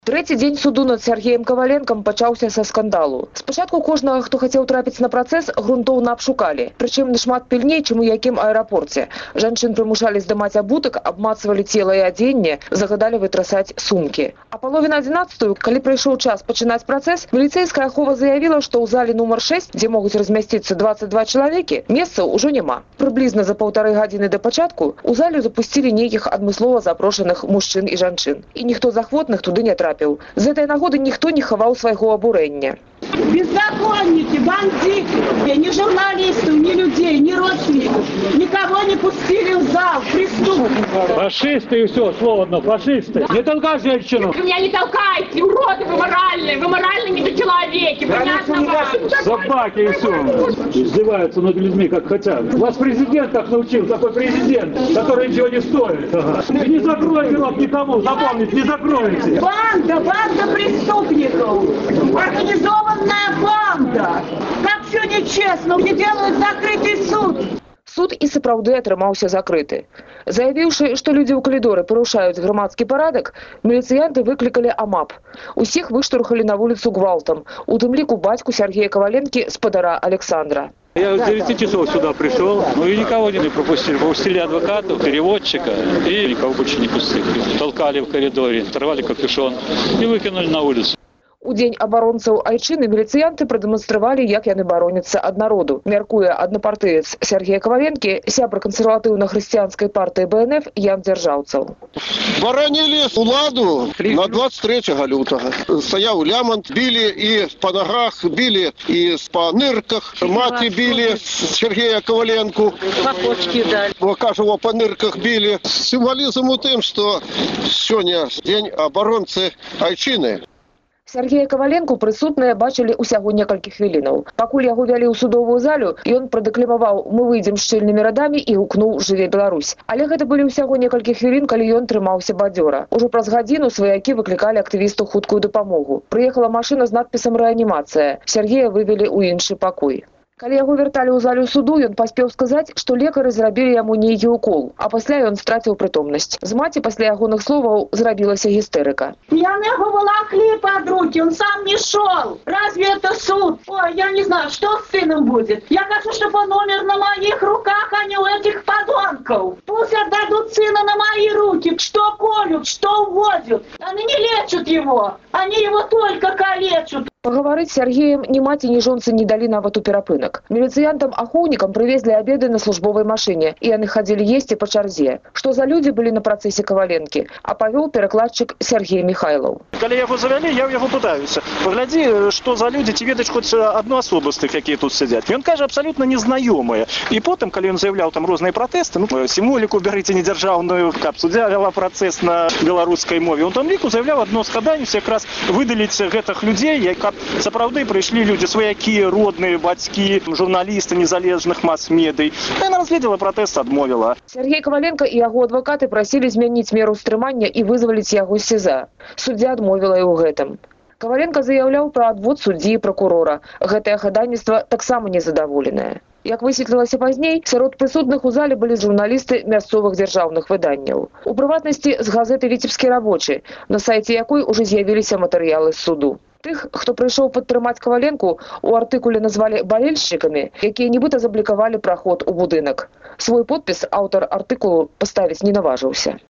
Трэці дзень суду над Сергеем Коваленком пачаўся са скандалу. Спачатку кожнага, хто хацеў трапіць на працэс, грунтоўна абшукалі. Прычым нашмат пільней, чым у якім аэрапорце. Жанчын прымушалі здымаць абутак, абмацвалі цела і адзенне, загадалі вытрасаць сумкі. А паловіна 11-ю, калі прыйшоў час пачынаць працэс, міліцэйская ахова заявіла, што ў зале нумар 6, дзе могуць размясціцца 22 чалавекі, месцаў ужо няма. Прыблізна за 1,5 гадзіны да пачатку ў залю запусцілі нейкіх адмыслова запрошаных мужчын і жанчын. І ніхто з ахвотных туды не трапіў. З этой нагоды ніхто не хаваў свайго абурэння. Беззаконники, бандиты, ни журналистов, ни людей, ни родственников, никого не пустили в зал, преступников. Фашисты и все, слово одно, фашисты. Не толкай женщину. Вы меня не толкайте, уроды вы моральные недочеловеки, понятно вам? Собаки и все. Издеваются над людьми, как хотят. Вас президент так научил, такой президент, который ничего не стоит. Ага. И не закроете рот никому, запомните, не закроете. Банда преступников, организованная банда. Как все нечестно, мне делают закрытый суд. Суд і сапраўды атрымаўся закрыты. Заявіўшы, што людзі ў калідоры парушаюць грамадскі парадак, міліцыянты выклікалі АМАП. Усіх выштурхалі на вуліцу гвалтам, у тым ліку бацьку Сергея Коваленки, спадара Александра. Я с 9 часов сюда пришел, но и никого не пропустили. Пропустили адвоката, переводчика и никого больше не пустили. Толкали в коридоре, оторвали капюшон и выкинули на улицу. У дзень абаронцаў айчыны міліцыянты прадэманстравалі, як яны бароняцца ад народу. Мяркуе аднапартыец Сергея Коваленки, сябра кансерватыўна-хрысціянскай партыі БНФ Ян Дзяржаўцаў. Баранілі уладу на 23 лютага. Стаяў лямант, білі і па нагах, білі і па нырках. Маці білі Сергея Коваленку. Сапочки дали. Кажу, па нырках білі. Сімвалізм у тым, што сёння дзень абаронцы айчыны. Сергея Коваленку прысутныя бачылі ўсяго некалькі хвілінаў. Пакуль яго вялі ў судовую залю, ён прадэкламаваў «Мы выйдзем шчыльнымі радамі» і гукнуў «Жыве Беларусь». Але гэта былі ўсяго некалькі хвілін, калі ён трымаўся бадзёра. Ужо праз гадзіну сваякі выклікалі актывісту хуткую дапамогу. Прыехала машына з надпісам «Рэанімацыя». Сергея вывелі ў іншы пакой. Калі яго вярталі ў залю суду, ён паспеў сказаць, што лекары зрабілі яму нейкі укол, а пасля ён страціў прытомнасць. З маці пасля ягоных словаў зрабілася гістэрыка. Я на его волокли под руки, он сам не шел. Разве это суд? Ой, я не знаю, что с сыном будет. Я хочу, чтобы он умер на моих руках, а не у этих подонков. Пусть отдадут сына на мои руки. Что колют, что увозят. Они не лечат его, они его только калечат. Пагаварыць з Сергеем ні маці, ні жонцы не далі нават у перапынак. Міліцыянтам-ахоўнікам прывезлі абеды на службовай машыне, і яны хадзілі есці па чарзе. Што за людзі былі на працэсе Коваленкі, а павёў перакладчык Сергей Михайлов. Калі яго завялі, я ў яго пытаюся. Паглядзі, што за людзі, ці ведаць хоць адну асобу з тых, якія тут сядзяць. Ён кажа, абсалютна незнаёмыя. І потым, калі ён заяўляў там розныя пратэсты, сімволіку бярыце недзяржаўную, каб суддзя вяла працэс на беларускай мове. Он там ліку заяўляў адно складанне, якраз выдаліць гэтых людзей, каб сапраўды прыйшлі людзі сваякі, родныя, бацькі, журналісты незалежных мас-медый. Яна разгледзела пратэст, адмовіла. Сергей Коваленко і яго адвакаты прасілі змяніць меру стрымання і вызваліць яго з СІЗА. Суддзя адмовіла і ў гэтым. Коваленко заяўляў пра адвод суддзі і пракурора. Гэтае хадайніцтва таксама незадаволенае. Як высветлілася пазней, сярод прысутных у зале былі журналісты мясцовых дзяржаўных выданняў. У прыватнасці з газеты «Віцебскі рабочы», на сайце якой ужо з'явіліся матэрыялы з суду. Тых, хто прыйшоў падтрымаць Коваленку, у артыкуле назвалі балельшчыкамі, якія нібыта заблікавалі праход у будынак. Свой подпіс аўтар артыкулу паставіць не наважыўся.